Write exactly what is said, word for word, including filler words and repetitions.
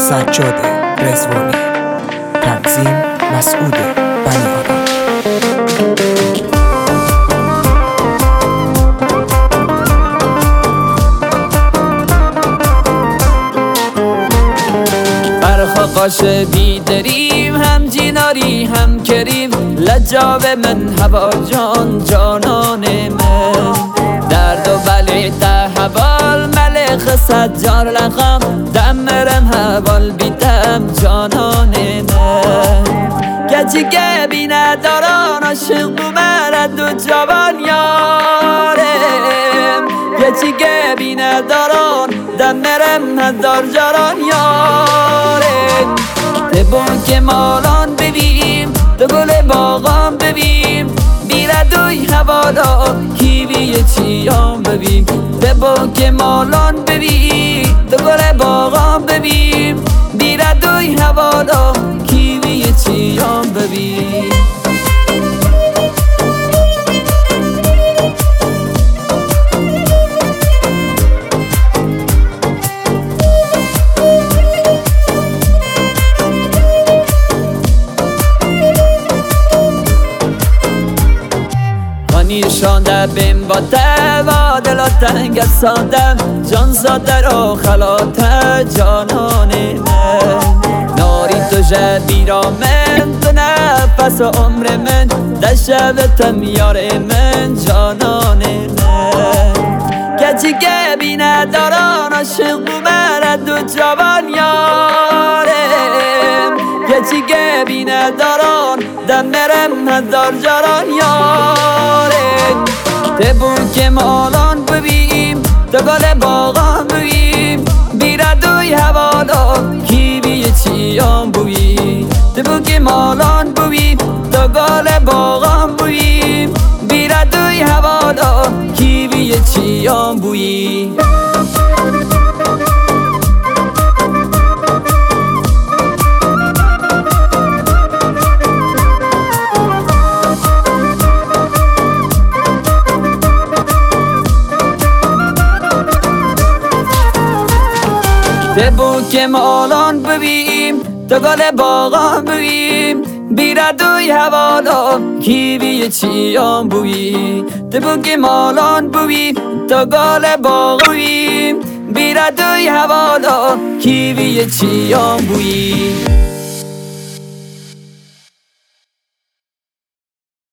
سجاد رضوانی، تنظیم مسعود بنی‌آدم. قاش بیدریم، هم جیناری هم کریم، لجاب من هوا جان جانان من. درد و بله ده حوال ملخ سجار لخم، دمرم حوال بیدم جانان من. کچی که بی نداران عاشق بومرد و جوان یارم، کچی که بی نداران دمرم هزار جاران یارم. دبون که مالان ببیم، دو گل باغان ببیم، بیردوی حوالا کیوی چیان ببیم. دبون که مالان ببیم، دو گل باغان ببیم، بیردوی حوالا کیوی چیان ببیم. شانده بیم با توا دلا تنگ ساندم، جان ساده رو خلاته جانان من. ناری تو جبی را من، تو نفس عمر من، در شب تم یار من جانان من. کچی که بی نداران عاشق بومرد و جوان یارم، کچی که بی نداران دمرم هزار جاران یارم. دبون که مالان ببیم، دو گل باغان ببیم، بیردوی حوالا کیوی چیان بوییم. دبون که مالان ببیم، دو گل باغان ببیم، بیردوی حوالا کیوی چیان بوییم. دبون که مالان ببیم، دو گل باغان ببیم، بیردوی حوالا کیوی چیان بوییم. دبون که مالان ببیم، دو گل باغان ببیم، بیردوی حوالا کیوی چیان بوییم.